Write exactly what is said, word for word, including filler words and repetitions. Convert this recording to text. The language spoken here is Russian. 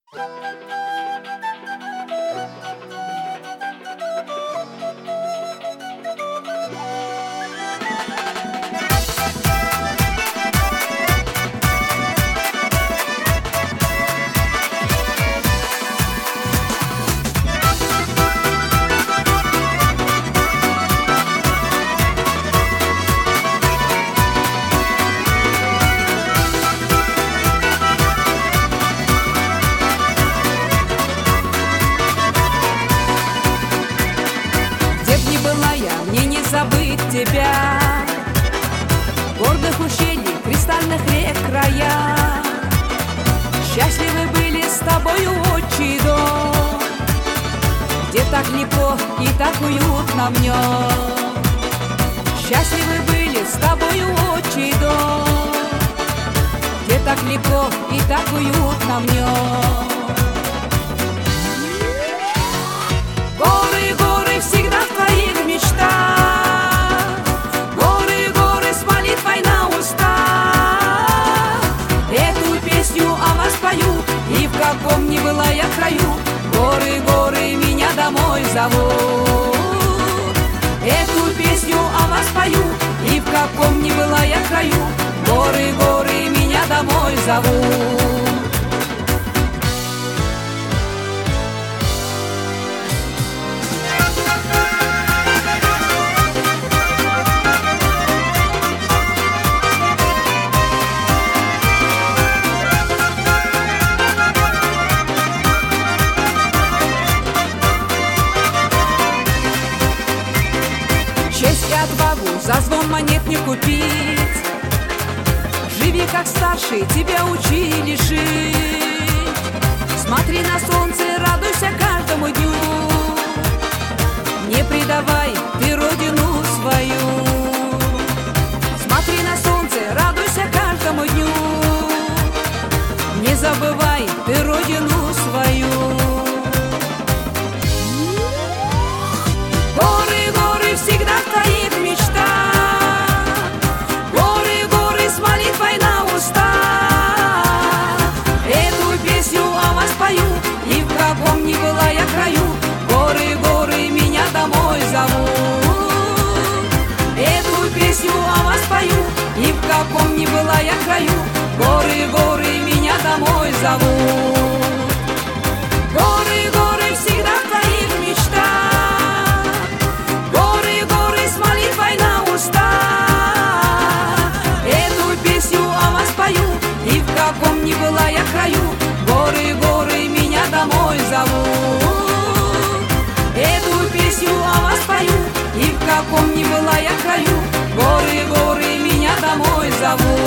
Забыть тебя, гордых ущелий, кристальных рек края. Счастливы были с тобою отчий дом, где так легко и так уютно в нем. Счастливы были с тобою отчий дом, где так легко и так уютно в нем. Горы, горы всегда в твоих мечтах, и в каком ни была я краю, горы, горы меня домой зовут. Эту песню о вас пою, и в каком ни была я краю, горы, горы меня домой зовут. Честь и отвагу за звон монет не купить. Живи как старший, тебя учили жить. Смотри на солнце, радуйся каждому дню. Не предавай ты родину свою. Смотри на солнце, радуйся каждому дню. Не забывай ты родину свою. Всегда в твоих мечтах, горы, горы с молитвой на устах. Эту песню о вас пою, и в каком ни была я краю, горы, горы меня домой зовут. Эту песню о вас пою, и в каком ни была я краю, горы, горы меня домой зовут. Горы, горы всегда в твоих мечтах, и в каком ни была я краю, горы, горы меня домой зовут. Эту песню о вас пою, и в каком ни была я краю, горы, горы меня домой зовут.